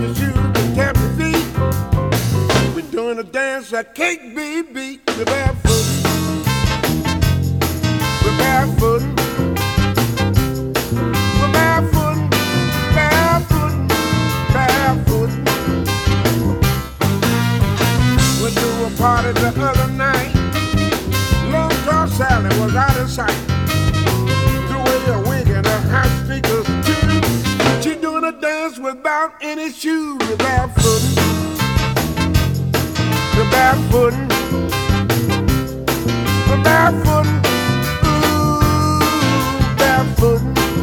your shoes and tap your feet. We're doing a dance that can't be beat. We're barefoot. We're barefoot. We're barefoot. Barefoot. Barefoot. Went to a party the other night. Long tall Sally was out of sight. Threw away a wig and her high speakers too. She doing a dance without any shoes. We're barefoot. We're barefoot. We're barefoot. Ooh, barefoot.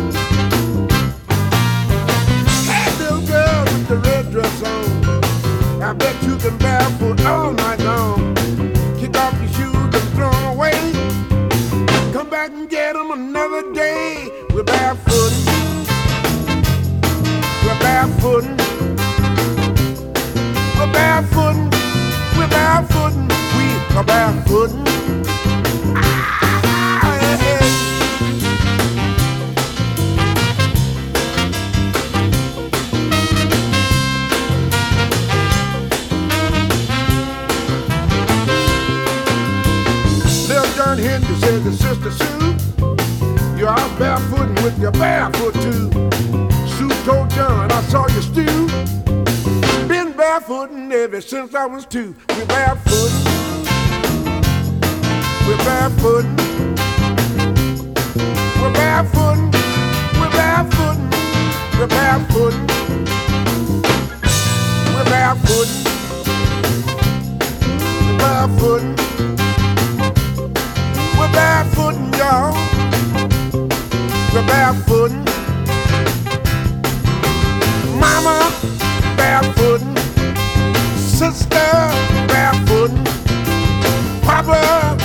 Hey, little girl with the red dress on. I bet you can barefoot all night long. Kick off your shoes and throw them away. Come back and get them another day. We're barefoot. We're barefoot. We're barefoot. We're barefoot. We are barefoot. Ah, yeah, yeah. Little John Henry said to Sister Sue, you're out barefooting with your barefoot too. Sue told John, I saw you stew. Been barefooting ever since I was two. We're barefoot. We're barefoot. We're barefoot. We're barefoot. We're barefoot. We're barefoot. We're barefoot. We're barefoot, y'all. We're barefoot. Mama, barefoot. Sister, barefoot. Papa,